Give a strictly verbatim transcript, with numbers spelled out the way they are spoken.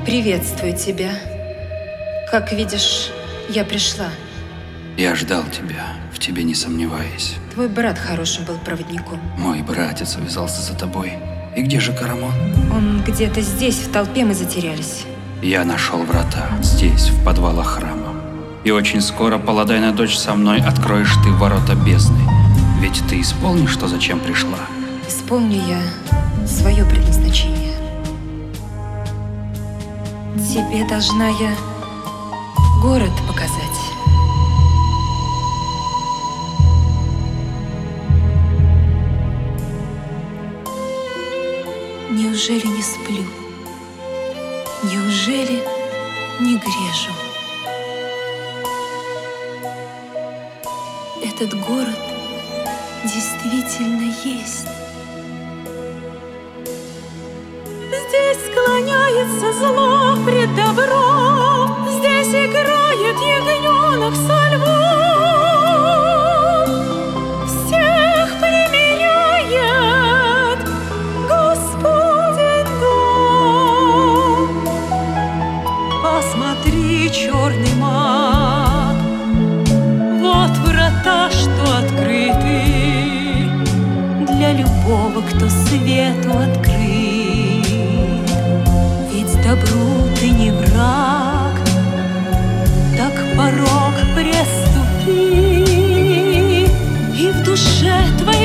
Приветствую тебя. Как видишь, я пришла. Я ждал тебя, в тебе не сомневаясь. Твой брат хорошим был проводником. Мой братец увязался за тобой. И где же Карамон? Он где-то здесь, в толпе мы затерялись. Я нашел врата здесь, в подвалах храма. И очень скоро, Паладайна дочь, со мной откроешь ты ворота бездны. Ведь ты исполнишь то, зачем пришла. Исполню я свое предназначение. Тебе должна я город показать. Неужели не сплю? Неужели не грежу? Этот город действительно есть. Здесь склоняется зло пред добром, здесь играет ягненок со львом. Всех примиряет Господень дом. Посмотри, черный маг, вот врата, что открыты для любого, кто свету открыт. Добру ты не враг, так порог преступи, и в душе твоей